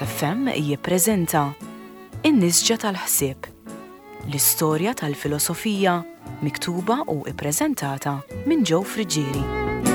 Sirius FM jippreżenta In-Nisġa tal-Ħsieb, l-istorja tal-filosofija miktuba u ippreżentata minn Joe Friġġieri.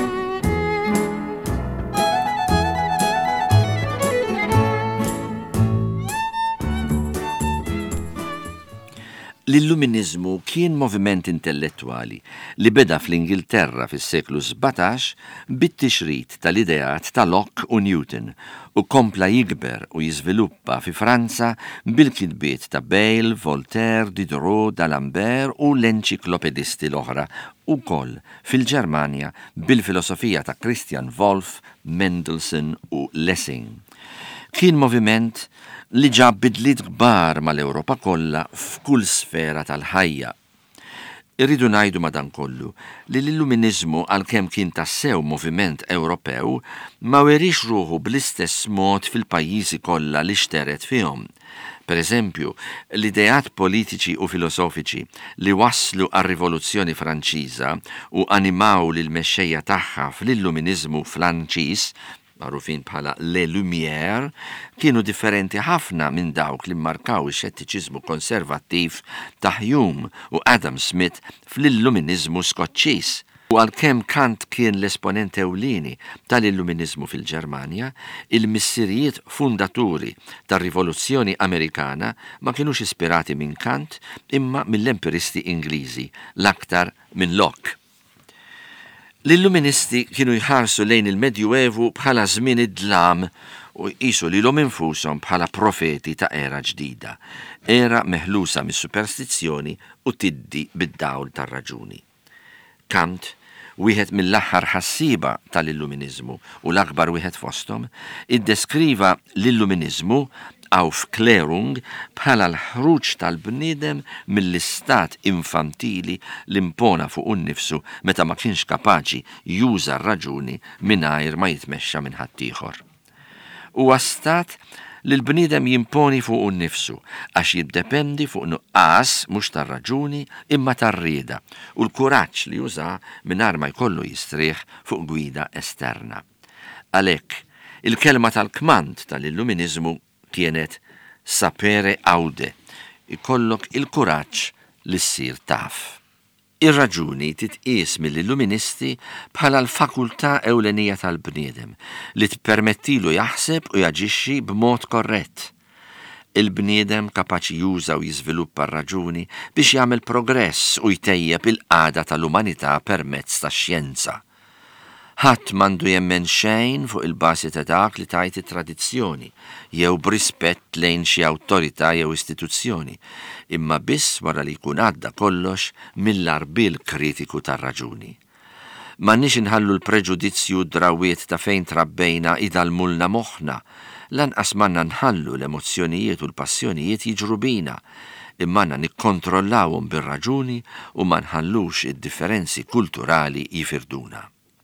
L-Illuminizmu kien moviment intellettwali li beda fl-Ingilterra fis-seklu 17 bit-tixrid tal-ideat ta' Locke u Newton u kompla jikber u jiżviluppa fi Franza bil-kitbiet ta' Bayle, Voltaire, Diderot, d'Alembert u l-enċiklopedisti l-oħra ukoll fil-Ġermanja bil-filosofija ta' Christian Wolff, Mendelssohn u Lessing. Kien moviment li ġab bidliet kbar mal-Ewropa kollha f'kull sfera tal-ħajja. Irridu ngħidu madankollu li l-Illuminizmu għalkemm kien tassew moviment Ewropew ma werix ruħu bl-istess mod fil-pajjiżi kollha li xteret fihom. Pereżempju, l-ideat politiċi u filosofiċi li wasslu għar-Rivoluzzjoni Franċiża u animaw lil mexxejja tagħha fl-Illuminizmu Franċiż magħrufin bħala Les Lumières, kienu differenti ħafna minn dawk li mmarkaw ix-xettiċiżmu konservattiv ta' Hume u Adam Smith fl-Illuminizmu Skoċċiż. U għalkemm Kant kien l-esponent ewlieni tal-Illuminizmu fil-Ġermanja, il-missirijiet fundaturi tar-Rivoluzzjoni Amerikana ma kienux ispirati minn Kant imma mill-empiristi Ingliżi, l-aktar minn Locke. L-Illuministi kienu jħarsu lejn il-Medjuevu bħala żmien id-dlam u jqisu lilhom infushom bħala profeti ta' era ġdida, era meħlusa mis-superstizzjoni u tiddi bid-dawl tar-raġuni. Kant, wieħed mill-aħħar ħassiba tal-Illuminizmu u l-akbar wieħed fosthom, iddeskriva l-Illuminizmu Aufklärung bħala l-ħruġ tal-bniedem mill-istat infantili li impona fuq innifsu meta ma kienx kapaċi juża r-raġuni mingħajr ma jitmexxa minn ħaddieħor. Huwa stat li l-bniedem jimponi fuq innifsu għax jiddependi fuq nuqqas mhux tar-raġuni imma tar-rieda u l-kuraġġ li juża mingħajr ma jkollu jistrieħ fuq gwida esterna. Għalhekk, il-kelma tal-kmand tal-Illuminizmu kienet sapere aude, ikollok il-kuraġġ li ssir taf. Ir-raġuni titqies mill-Illuministi bħala l-fakultà ewlenija tal-bniedem li tpermettilu jaħseb u jaġixxi b'mod korrett. Il-bniedem kapaċi juża u jiżviluppa r-raġuni biex jagħmel progress u jtejjeb il-qagħda tal-umanità permezz tax-xjenza. Ħadd m'għandu jemmen xejn fuq il-bażi ta' dak li tajt it-tradizzjoni jew b'rispett lejn xi awtorità jew istituzzjoni, imma biss wara li jkun għadda kollox mill-arbil kritiku tar-raġuni. M'għandniex inħallu l-preġudizzju d-drawiet ta' fejn trabbejna idalmulna moħħna, lanqas m'għandna nħallu l-emozzjonijiet u l-passjonijiet jiġru bina, imma għandna nikkontrollawhom bir-raġuni u ma nħallux id-differenzi kulturali jifirduna.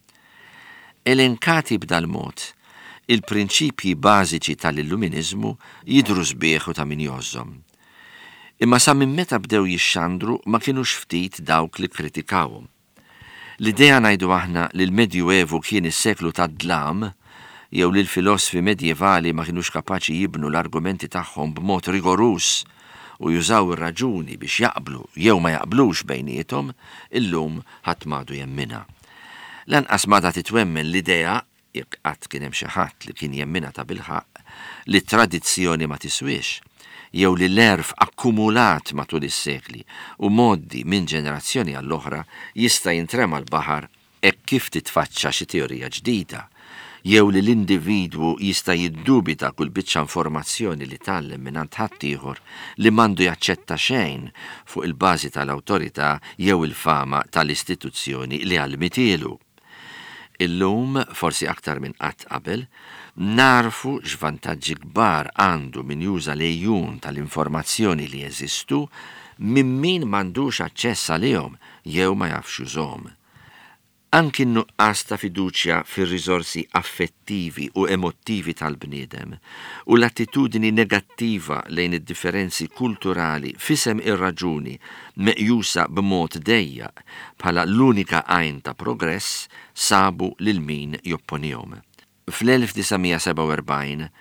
Elenkati b'dal mod, il-prinċipji bażiċi tal-Illuminizmu jidhru sbieħ u ta' min jożhom. Imma sa minn meta bdew jixxandru ma kienux ftit dawk li kritikawhom. L-idea ngħidu aħna li l-Medjuevu kien is-seklu tad-dlam jew li l-filosofi medjevali ma kienux kapaċi jibnu l-argumenti tagħhom b'mod rigorus u jużaw ir-raġuni biex jaqblu jew ma jaqblux bejniethom, illum ħadd m'għadu jemminha. Lanqas mada titwemmen l-idea, jekk qatt kien hemm xi ħadd li kien jemmina ta' bilħaq, li t-tradizzjoni ma tiswix, jew li l-erf akkumulat matul is-sekli u moddi minn ġenerazzjoni għall-oħra jista' jintrema l-baħar hekk kif titfaċċa xi teorija ġdida, jew li l-individwu jista' jiddubita kull biċċa informazzjoni li tgħallem mingħand ħaddieħor li m'għandu jaċċetta xejn fuq il-bażi tal-awtorità jew il-fama tal-istituzzjoni li għallmitielu. Illum, forsi aktar minn qatt qabel, narfu x'vantaġġi kbar għandu min juża lejjun tal-informazzjoni li jeżistu minn min m'għandux aċċess għalihom jew ma jafx jużhom. Anki n-nuqqas ta' fiduċja fir-riżorsi affettivi u emottivi tal-bniedem u l-attitudini negattiva lejn id-differenzi kulturali fisem ir-raġuni meqjusa b'mod dejjaq bħala l-unika għajn ta' progress sabu lil min jopponihom. Fl-1947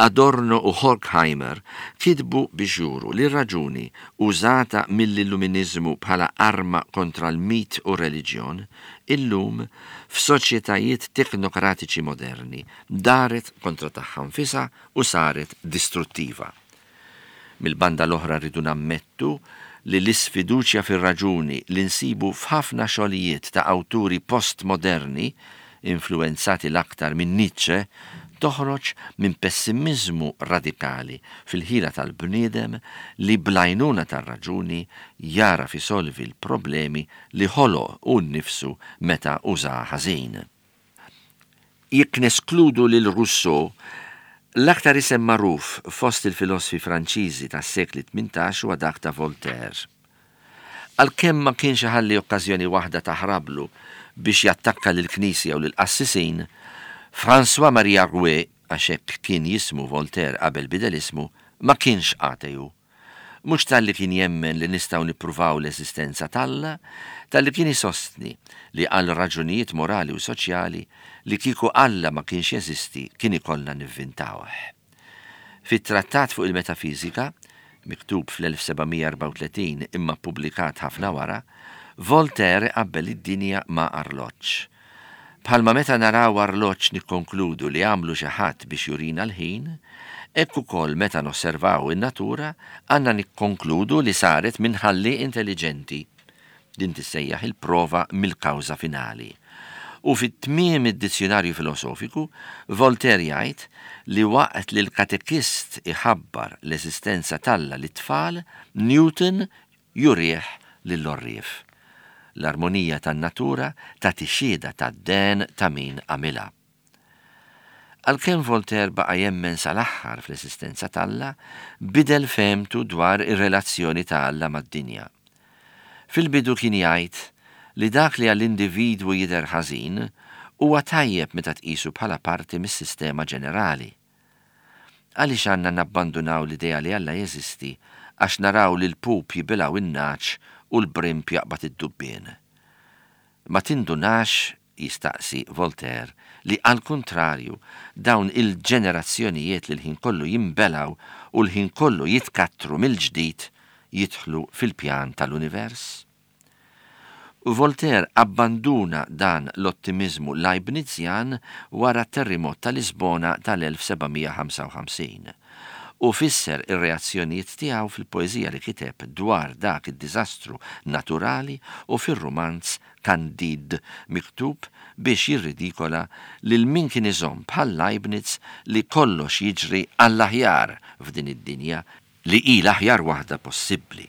Adorno u Horkheimer kitbu biex juru li raġuni użata mill-Illuminizmu bħala arma kontra l-mit u reliġjon, illum f'soċjetajiet teknokratiċi moderni daret kontra tagħha nfisha u saret distruttiva. Mill-banda l-oħra rridu nammettu li l-isfiduċja fir-raġuni li nsibu f'ħafna xogħlijiet ta' awturi postmoderni influenzati l-aktar minn Nietzsche toħroġ minn pessimizmu radikali fil-ħila tal-bniedem li blajnuna tar-raġuni jara fisolvi l-problemi li ħoloq u nnifsu meta uża ħażin. Jekk neskludu lil Rousseau, l-aktar isem magħruf fost il-filosofi Franċiżi tas-sekli 18 huwa dak ta' Voltaire. Għalkemm ma kienx iħalli okkażjoni waħda taħrablu biex jattakka lill-Knisja u lill-Qassisin, François Marie Arouet, għaxek kien jismu Voltaire qabel bidel ismu, ma kienx ateju. Mhux tal-li kien jemmen li nistgħu nippruvaw l-esistenza talla, tal-li kien isostni li għal raġunijiet morali u soċjali li kieku Alla ma kienx jeżisti kien ikollna nivvintawh. Fit-trattat fuq il-metafizika, miktub fl-1734 imma pubblikat ħafna wara, Voltaire qabbel id-dinja ma' arloġġ. Bħalma meta naraw arloġġ nikkonkludu li għamlu xi ħadd biex jurina l-ħin, hekk ukoll meta nosservaw in-natura għandna nikkonkludu li saret minn ħalli intelligenti. Din tissejjaħ il-prova mill-kawża finali. U fit-tmiem id-dizzjonarju filosofiku, Voltaire jgħid li waqt li l-katekist iħabbar l-eżistenza talla lit-tfal, Newton jurieħ lill-orrief. L-armonija tan-natura tagħti xieda tad-den ta' min għamilha. Għalkemm Voltaire baqa' jemmen sal-aħħar fl-esistenza talla, bidel femtu dwar ir-relazzjoni ta' Alla mad-dinja. Fil-bidu kien jgħid li dak li għall-individwu jidher ħażin huwa tajjeb meta tqisu bħala parti mis-sistema ġenerali. Għaliex għandna nabbandunaw l-idea li Alla jeżisti għax naraw li l-pup jibilgħu in-naċ u l-brimp jaqbad id-dubbien. Ma tindunax, jistaqsi Voltaire, li għal kontrarju dawn il-ġenerazzjonijiet li l-ħin kollu jimbelaw u l-ħin kollu jitkattru mill-ġdid jidħlu fil-pjan tal-univers? Voltaire abbanduna dan l-ottimizmu Leibnizian wara t-terremot tal-Lisbona tal-1755 u fisser ir-reazzjonijiet tiegħu fil-poeżija li kiteb dwar dak id-diżastru naturali u fir-romanz Candide miktub biex jirridikola lil min kien iżomm bħal Leibniz li kollox jiġri għall-aħjar f'din id-dinja li hi l-aħjar waħda possibbli.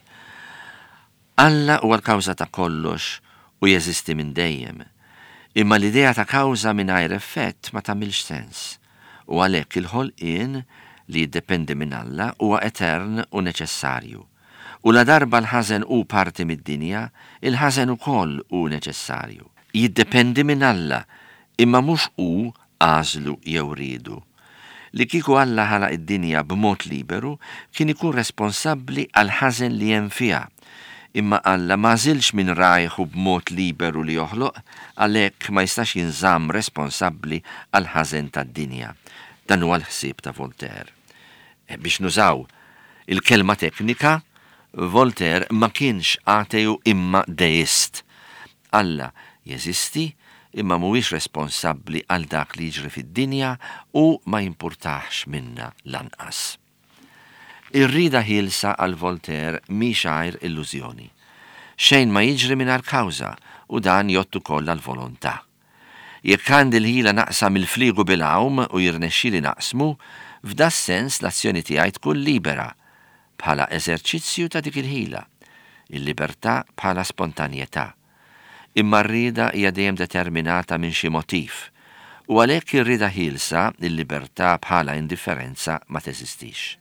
Alla huwa l-kawża ta' kollox u jeżisti minn dejjem, imma l-idea ta' kawża mingħajr effett ma tagħmilx sens u għalhekk il-ħolqien li jiddependi minn Alla huwa etern u neċessarju. U la darba l-ħażen hu parti mid-dinja, il-ħażen ukoll hu neċessarju. Jiddependi minn Alla, imma mhux hu għażlu jew riedu. Li kieku Alla ħalaq id-dinja b'mod liberu kien ikun responsabbli għal ħażen li hemm fiha. Imma Alla ma żilx minn rajħu b'mod liberu li joħloq, għalhekk ma jistax jinżamm responsabbli għal ħażen tad-dinja. Dan huwa l-ħsieb ta' Voltaire. Biex nużaw il-kelma teknika, Voltaire ma kienx ateju imma deist. Alla jeżisti imma mhuwiex responsabbli għal dak li jiġri fid-dinja u ma jimpurtax minna lanqas. Ir-rida ħielsa għal Voltaire mhix għajr illużjoni. Xejn ma jiġri mingħajr kawża u dan jottu kollha l-volontà. Jekk għandi l-ħila naqsam il-fliegu bil-għawm u jirnexxili naqsmu, f'da sens l-azzjoni tiegħi tkun libera bħala eżerċizzju ta' dik il-ħila, il-libertà bħala spontanjetà. Imma r-rieda hija dejjem determinata minn xi motiv u għalhekk ir-rieda ħielsa, il-libertà bħala indifferenza ma teżistix.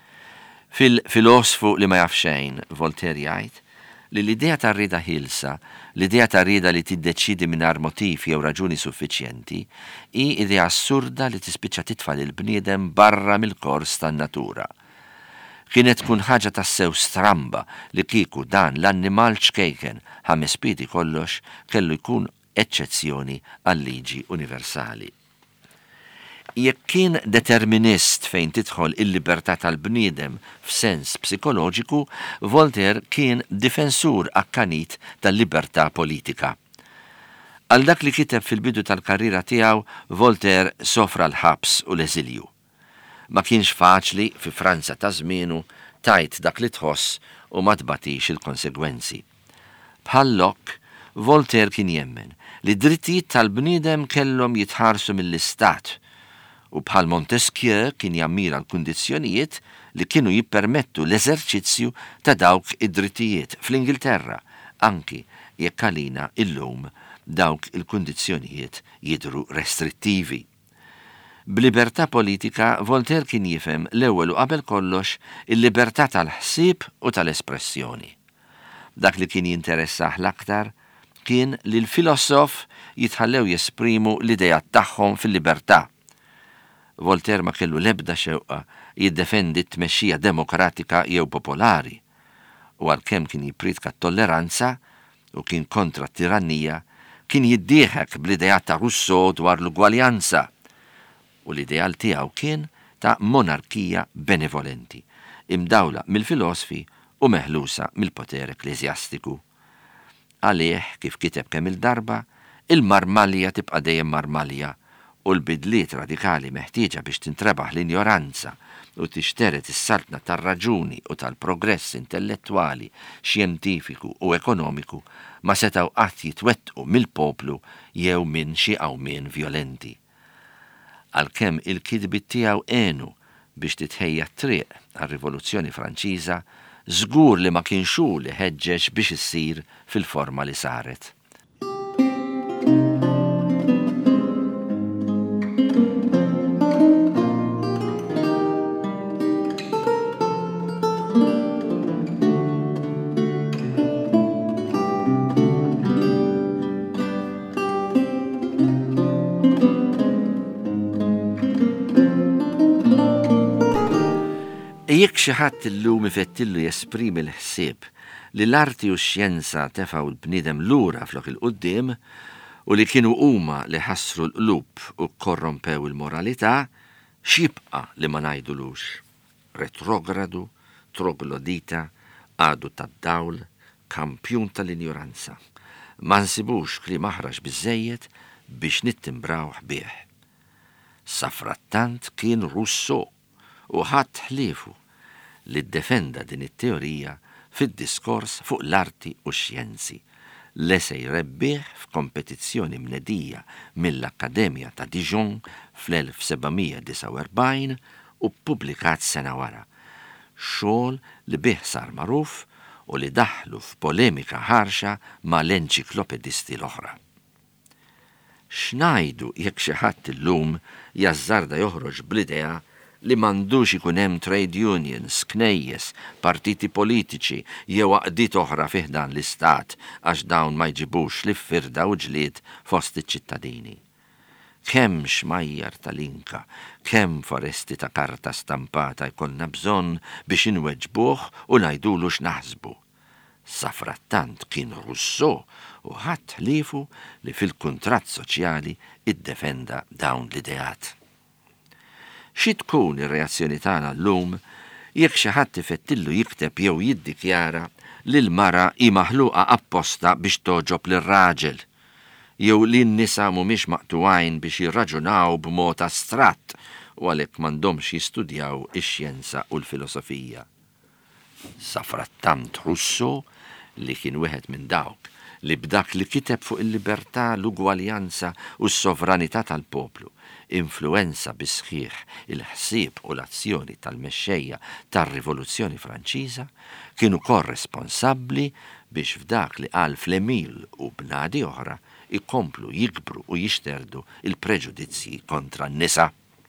Fil-filosfu li ma jaf xejn, Voltaire jgħid li l-idea ta' rida ħilsa, l-idea ta' rida li tiddeċidi mingħajr motiv jew raġuni suffiċjenti, hi idea assurda li tispiċċa titfa' lill-bniedem barra mill-kors tan-natura. Kienet tkun ħaġa tassew stramba li kieku dan l-annimal ċkejken ħames piedi kollox kellu jkun eċċezzjoni għal-liġi universali. Jekk kien determinist fejn tidħol il-libertà tal-bniedem f'sens psikoloġiku, Voltaire kien difensur akkanit tal-libertà politika. Għal dak li kiteb fil-bidu tal-karriera tiegħu, Voltaire sofra l-ħabs u l-eżilju. Ma kienx faċli fi Franza ta' żmienu tajt dak li tħoss u ma tbatix il-konsegwenzi. Bħal Locke, Voltaire kien jemmen li drittijiet tal-bniedem kellhom jitħarsu mill-istat u bħal Montesquieu kien jammira l-kundizzjonijiet li kienu jippermettu l-eżerċizzju ta' dawk id-drittijiet fl-Ingilterra, anki jekk għalina illum dawk il-kundizzjonijiet jidru restrittivi. B'libertà politika, Voltaire kien jifhem l-ewwel u qabel kollox il-libertà tal-ħsieb u tal-espressjoni. Dak li kien jinteressah l-aktar kien li l-filosof jitħallew jesprimu l-idejat tagħhom fil-libertà. Voltaire ma kellu lebda xewqa jiddefendi t-tmexxija demokratika jew popolari, u għalkemm kien jipritka t-tolleranza u kien kontra t-tirannija, kien jiddieħek bl-idejat ta' Rousseau dwar l-ugwaljanza, u l-ideal tiegħu kien ta' monarkija benevolenti, imdawla mill-filosofi u meħlusa mill-poter ekklesjastiku. Għalih, kif kiteb kemm il-darba, il-marmalja tibqa' dejjem marmalja, u l-bidliet radikali meħtieġa biex tintrebaħ l-injoranza u tixteret is-saltna tar-raġuni u tal-progress intellettwali, xjentifiku u ekonomiku ma setgħu qatt jitwettqu mill-poplu jew minn xi qawmien violenti. Għalkemm il-kidbiet tiegħu għenu biex titħejja t-triq għar-Rivoluzzjoni Franċiża, żgur li ma kienx hu li ħeġġeġ biex issir fil-forma li saret. Jekk xi ħadd illum ifettillu jesprimi l-ħsieb li l-arti u x-xjenza tefgħu l-bniedem lura flok il-qudiem u li kienu huma li ħassru l-qlub u korrompew il-moralità, x'jibqa' li ma ngħidulux retrogradu, troglodita, għadu tad-dawl, kampjun tal-injoranza. Ma nsibux kliem aħraġ biżżejjed biex nittimbrawh bih. Sa frattant kien Rousseau u ħadd ħliefu li ddefenda din it-teorija fid-diskors fuq l-arti u x-xjenzi, l-esej rebbieħ f'kompetizzjoni mnedija mill-Akkademja ta' Dijon fl-1749 u ppubblikat sena wara, xogħol li bih sar magħruf u li daħlu f'polemika ħarxa ma' l-enċiklopedisti l-oħra. X'ngħidu jekk xi ħadd illum jażżarda joħroġ bl-idea li m'għandux ikun hemm trade unions, knejjes, partiti politiċi jew għaqdiet oħra fih dan l-istat għax dawn ma jġibux li firda u ġlied fost iċ-ċittadini. Kemm xmajjar tal-Inka, kemm foresti ta' karta stampata jkollna bżonn biex inweġbuh u ngħidulu x'naħsbu. Sa frattant kien Rousseau u ħadd ħliefu li fil-kuntratt soċjali iddefenda dawn l-ideat. Xi tkun ir-reazzjoni tagħna llum jekk xi ħadd ifettillu jikteb jew jiddikjara li l-mara hi maħluqa apposta biex toġob lir-raġel, jew li n-nisa mhumiex maqtuwajn biex jirraġunaw b'mod astratt u għalhekk m'għandhomx jistudjaw ix-xjenza u l-filosofija. Sa frattant Rousseau li kien wieħed minn dawk li b'dak li kiteb fuq il-libertà, l-ugwaljanza u s-sovranità tal-poplu influenza bisħiħ il-ħsieb u l-azzjoni tal-mexxejja tar-Rivoluzzjoni Franċiża, kienu korresponsabbli biex f'dak li qal Flemil u bnadi oħra ikomplu jikbru u jixterdu il-preġudizzji kontra n-nisa.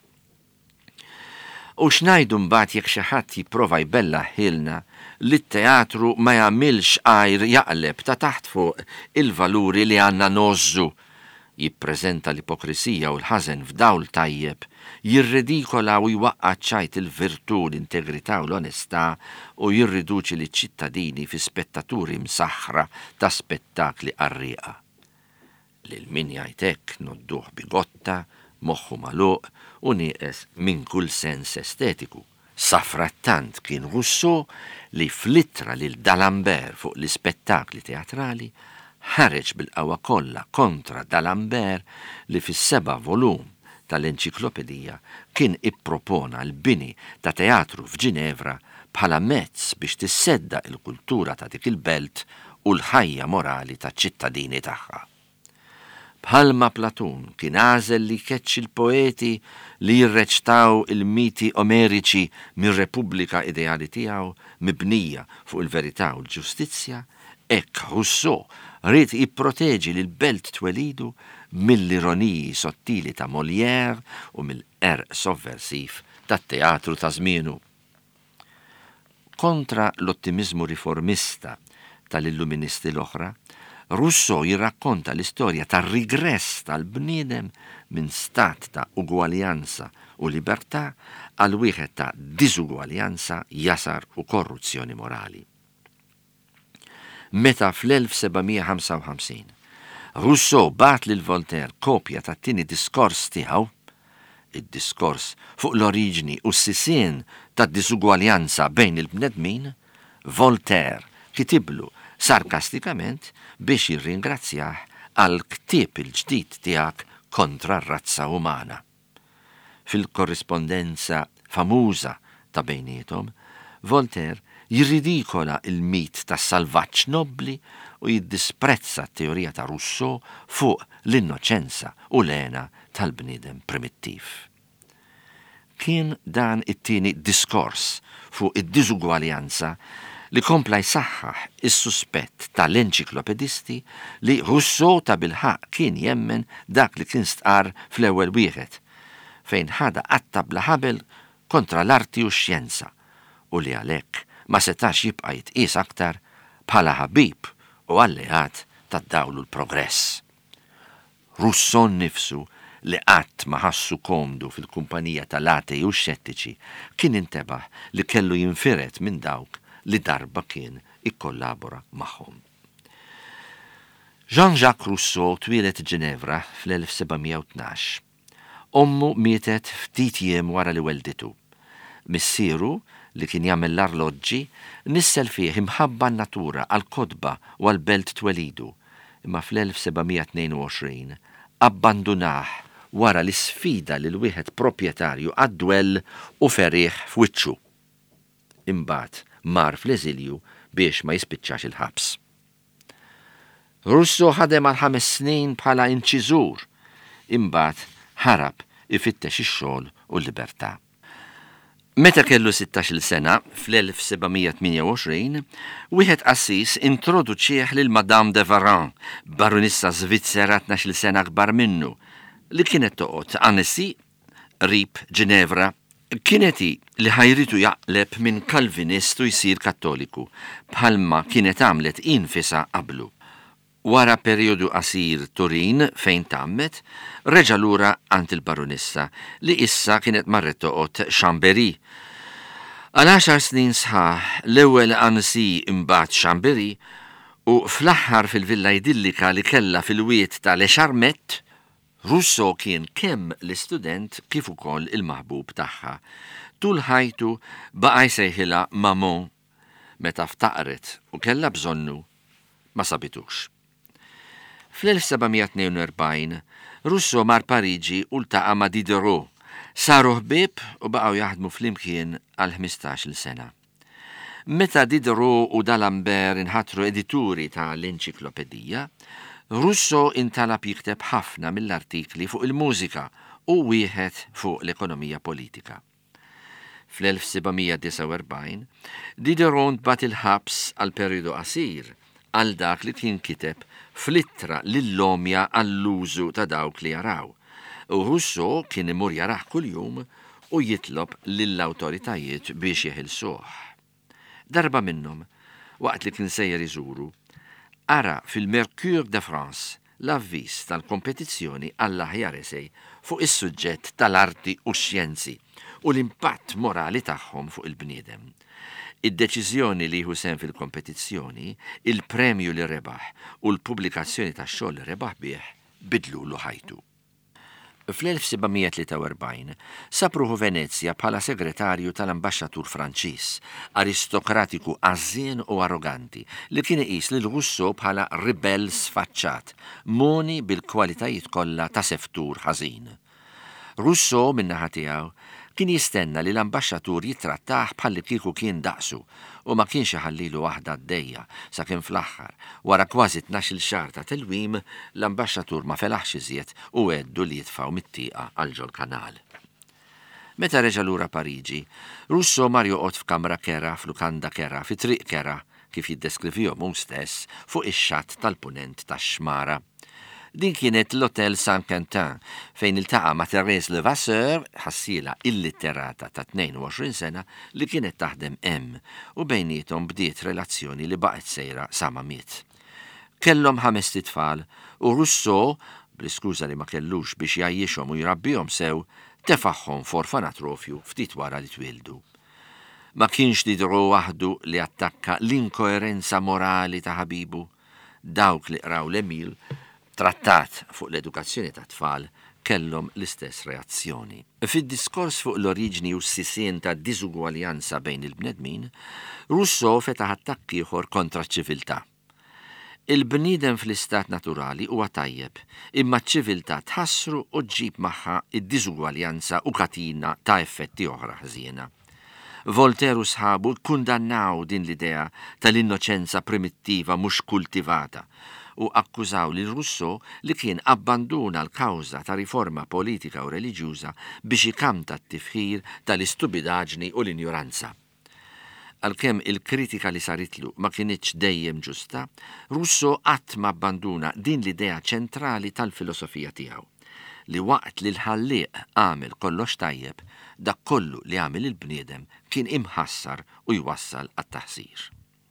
U x'ngħidu mbagħad jekk xi ħadd jipprova jbella ħilna li t-teatru ma jagħmilx għajr jaqleb ta' taħt fuq il-valuri li għandna nożżu, jippreżenta l-ipokrisija u l-ħażen f'dawl tajjeb, jirridikola u jwaqqaċ ċajt il-virtù, l-integrità u l-onestà u jirriduċi liċ-ċittadini fi spettaturi msaħħra ta' spettakli qarrieqa. Lil min jgħid hekk nodduh bigotta, moħħu magħluq u nieqes minn kull sens estetiku. Safrattant kien Rousseau li flittra lil D'Alembert fuq l-ispettakli teatrali ħareġ bil-qawwa kollha kontra D'Alembert li fis-7 volum tal-enċiklopedija kien ippropona l-bini ta' teatru f'Ġinevra bħala mezz biex tissedda il-kultura ta' dik il-belt u l-ħajja morali ta' ċittadini tagħha. Bħalma Platun kien għażel li keċċ il-poeti li jirreċtaw il-miti omeriċi mir-Repubblika ideali tiegħu mibnija fuq il-verità u l-ġustizzja, hekk Rousseau rid jipproteġi lil belt twelidu mill-ironiji sottili ta' Molière u mill-erq sovversiv tat-teatru ta' żmienu. Kontra l-ottimizmu riformista tal-illuministi l-oħra, Rousseau jirrakkonta l-istorja tar-rigress tal-bniedem minn stat ta' ugwaljanza u libertà għal wieħed ta' diżugwaljanza, jasar u korruzzjoni morali. Meta fl-1755 Rousseau bat lil Voltaire kopja tat-tieni diskors tiegħu, id-diskors fuq l-oriġni u s-sisien tad-diżugwaljanza bejn il-bnedmin, Voltaire kitiblu sarkastikament biex jirringrazzjah għal ktieb il-ġdid tiegħek kontra r-razza umana. Fil-korrispondenza famuża ta' bejnietom, Voltaire jirridikola il-mit tas salvaġġ nobbli u jiddisprezza t-teorija ta' Rousseau fuq l-innoċenza u l-għena tal-bniedem primittiv. Kien dan it-tieni diskors fuq id-diżugwaljanza li kompla jsaħħaħ is-suspett tal-enċiklopedisti li Rousseau ta' bilħaq kien jemmen dak li kien stqar fl-ewwel wieħed, fejn ħada qatta bla ħabel kontra l-arti u x-xjenza u li għalhekk ma setax jibqa' jitqies aktar bħala ħabib u alleat tad-dawlu l-progress. Rousseau nnifsu li qatt ma ħassu komdu fil-kumpanija tal-atei u x-xettiċi kien intebaħ li kellu jinfiret minn dawk li darba kien ikkollabora magħhom. Jean-Jacques Rousseau twilet Ġinevra fl-1712. Ommu mietet ftit jiem wara li welditu. Missieru li kien jagħmel l-arloġġi nissel fih imħabba n-natura għal-kodba u għal-belt twelidu, imma fl-1722 abbandunah wara l-isfida lil wieħed proprjetarju għad-dwell u ferih f'wiċċu. Imbagħad mar fl-eżilju biex ma jispiċċax il-ħabs. Rousseau ħadem għal 5 snin bħala inċiżur, imbagħad ħarab ifittex ix-xogħol u l-libertà. Meta kellu 16 sena, fl-1728, wieħed qassis introduċih lil Madame de Warens, baronissa Svizzera 12 sena akbar minnu, li kienet toqgħod Annecy, rib Ġinevra. Kieneti li ħajritu jaqleb minn Kalvinistu jsir Kattoliku, bħalma kienet għamlet infisa qablu. Wara perjodu qasir Turin fejn tammet, reġa' lura għand il-baronissa li issa kienet marret toqgħod Chambéry. Għal 10 snin sħaħ l-ewwel Annecy imbagħad Chambéry u fl-aħħar fil-villa idillika li kellha fil-wiet ta' Le Charmette, Rousseau kien kemm l-istudent kif ukoll il-maħbub tagħha. Tul ħajtu baqa' jsejħilha Maman meta ftaqret u kellha bżonnu ma sabitux. Fl-1742 Rousseau mar Pariġi u ltaqa' ma' Diderot, saru ħbieb u baqgħu jaħdmu flimkien għal 15-il sena. Meta Diderot u D'Alembert inħatru edituri ta' l-enċiklopedija, Rousseau intalab jikteb ħafna mill-artikli fuq il-mużika u wieħed fuq l-ekonomija politika. Fl-1749, Diderot bat il-ħabs għal periodu qasir għal dak li kien kiteb fl-ittra lill-lomja għall-użu ta' dawk li jaraw. U Rousseau kien imur jaraħ kuljum u jitlob lill-awtoritajiet biex jeħilsuh. Darba minnhom, waqt li kien sejjer iżuru, ara fil-Mercure de France l-avviż tal-kompetizzjoni għall-aħjar esej fuq is-suġġett tal-arti u x-xjenzi u l-impatt morali tagħhom fuq il-bniedem. Id-deċiżjoni li jieħu sehem fil-kompetizzjoni, il-premju li rebaħ u l-pubblikazzjoni tax-xogħol li rebaħ bih bidlulu ħajtu. Fl-1743 sapruħu Venezia bħala segretarju tal-ambaxxatur Franċiż, aristokratiku għażien u arroganti li kien iqis lil Rousseau bħala ribell sfaċċat, moni bil-kwalitajiet kollha ta' seftur ħażin. Rousseau min-naħa tiegħu kien jistenna li l-ambaxxatur jittrattaħ bħalli kieku kien daqsu u ma kienx iħallilu waħda għaddejja sakemm fl-aħħar wara kważi 12 xahar ta' tilwim l-ambaxxatur ma felaħx iżjed u għeddu li jitfgħu mit-tieqa għal ġol kanal. Meta reġa' lura Pariġi, Rousseau mar joqgħod f'kamra kera f'lukanda kera fi triq kera kif jiddeskrivihom hu stess fuq ix-xatt tal-punent tax-xmara. Din kienet l-Hotel Saint-Quentin fejn iltaqa' ma' Thérèse Levasseur, ħassiela illitterata ta' 22 sena li kienet taħdem hemm u bejniethom bdiet relazzjoni li baqgħet sejra sa ma miet. Kellhom 5 tfal u Rousseau, bl-iskuża li ma kellux biex jgħajjixhom u jrabbihom sew, tefaħħom f'orfanatrofju ftit wara li twildu. Ma kienx didru waħdu li attakka l-inkoerenza morali ta' ħabibu, dawk li qraw l-Emil trattat fuq l-edukazzjoni ta' tfal kellhom l-istess reazzjoni. Fid-diskors fuq l-oriġni u s-sisien ta' diżugwaljanza bejn il-bnedmin, Rousseau fetaħ attakk ieħor kontra ċ-ċiviltà. Il-bniedem fl-istat naturali huwa tajjeb, imma ċ-ċiviltà tħassru u ġġib magħha id-diżugwaljanza u katina ta' effetti oħra ħżiena. Voltaire u sħabu kundannaw din l-idea tal-innoċenza primittiva mhux kultivata u akkużaw lil Rousseau li kien abbanduna l-kawża ta' riforma politika u reliġjuża biex ikamta t-tifħir tal-istupidaġni u l-injoranza. Għalkemm il-kritika li saritlu ma kienitx dejjem ġusta, Rousseau qatt ma abbanduna din l-idea ċentrali tal-filosofija tiegħu li waqt li l-ħallieq għamel kollox tajjeb, dak kollu li għamel il-bniedem kien imħassar u jwassal għat-taħsir.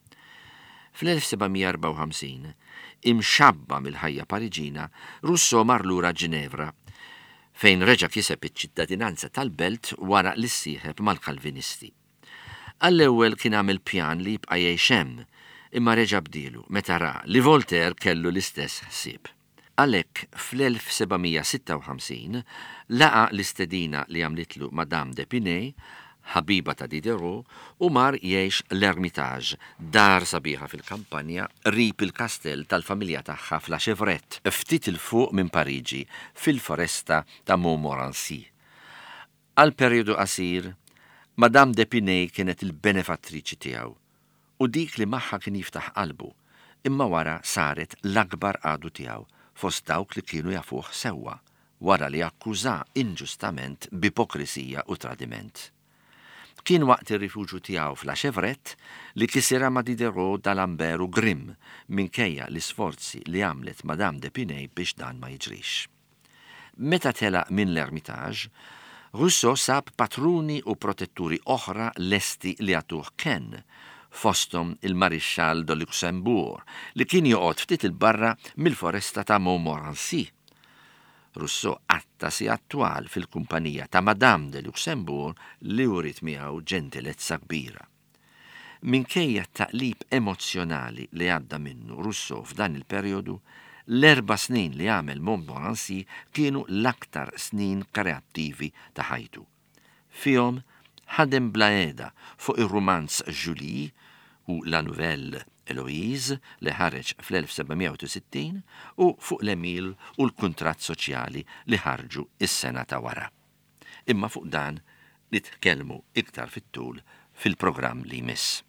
Fl-1754, imxabba mill-ħajja Pariġina, Rousseau mar lura Ġinevra, fejn reġa' kiseb iċ-ċittadinanza tal-belt wara li ssieħeb mal-Kalvinisti. Għall-ewwel kien għamel pjan li jibqa' jgħix hemm, imma reġa' bdielu meta ra li Voltaire kellu l-istess ħsieb. Għalhekk fl-1756 laqa l-istedina li għamlitlu Madame d'Épinay, ħabiba ta' Diderot, u mar jgħix l-Ermitage, dar sabiħa fil-kampanja rib il-kastell tal-familja tagħha fla Chevrette, ftit il-fuq minn Pariġi, fil-foresta ta' Montmorency. Għal perjodu qasir, Madame d'Épinay kienet il-benefattriċi tiegħu, u dik li magħha kien jiftaħ qalbu, imma wara saret l-akbar għadu tiegħu fost dawk li kienu jafuh sewwa, wara li akkuża inġustament b'ipokrisija u tradiment. Kien waqt ir-rifuġju tiegħu fla Chevrette li kisira ma' Diderot, d'Alembert u Grimm minkejja l-isforzi li għamlet Madame d'Épinay biex dan ma jiġrix. Meta telaq minn l-Ermitage, Rousseau sab patruni u protetturi oħra lesti li għatuh ken, fostom il-Marixxall de Luxembourg li kien joqgħod ftit il-barra mill-foresta ta' Montmorency. Rousseau għatta si attwal fil-kumpanija ta' Madame de Luxembourg li urit miegħu ġentilezza kbira. Minkejja taqlib emozjonali li għadda minnu Rousseau f'dan il-perjodu, l-4 snin li għamel Montmorency kienu l-aktar snin kreattivi ta' ħajtu. Fihom ħadem bla qiegħda fuq ir-romanz Julie u la Nouvelle Eloise li ħareġ fl-1760 u fuq l-Emil u l-kuntratt soċjali li ħarġu is-sena ta' wara. Imma fuq dan nitkellmu iktar fit-tul fil-programm li jmiss.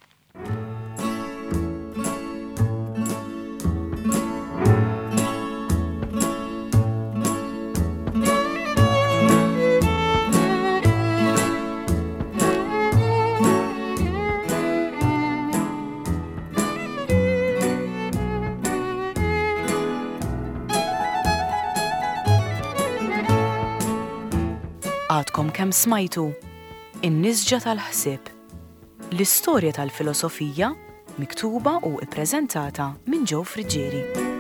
Għadkom kemm smajtu in-nisġa tal-ħsieb, l-istorja tal-filosofija miktuba u ippreżentata minn Joe Friġġieri.